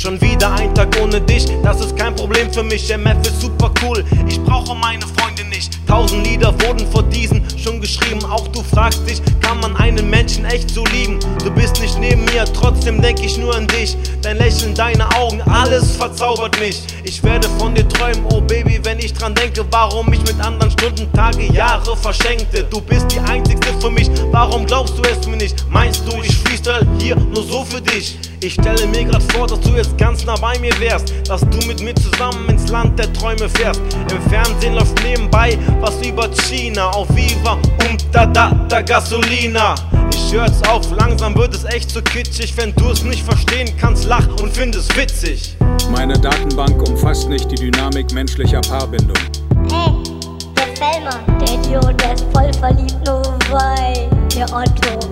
Schon wieder ein Tag ohne dich, das ist kein Problem für mich. MF ist super cool, ich brauche meine Freunde nicht. 1000 Lieder wurden vor diesen schon geschrieben. Auch du fragst dich, kann man einen Menschen echt so lieben? Du bist nicht neben mir, trotzdem denk ich nur an dich. Dein Lächeln, deine Augen, alles verzaubert mich. Ich werde von dir träumen, oh Baby, wenn ich dran denke, warum ich mit anderen Stunden, Tage, Jahre verschenkte. Du bist die einzigste für mich, warum glaubst du es mir nicht? Meinst du, ich freestyle hier nur so für dich? Ich stelle mir grad vor, dass du jetzt ganz nah bei mir wärst, dass du mit mir zusammen ins Land der Träume fährst. Im Fernsehen läuft nebenbei was über China, auf Viva und da Gasolina. Ich hör's auf, langsam wird es echt so kitschig. Wenn du es nicht verstehen kannst, lach und findest witzig. Meine Datenbank umfasst nicht die Dynamik menschlicher Paarbindung. Hey, der Fellmann, der Idiot, der ist voll verliebt, nur weil der Otto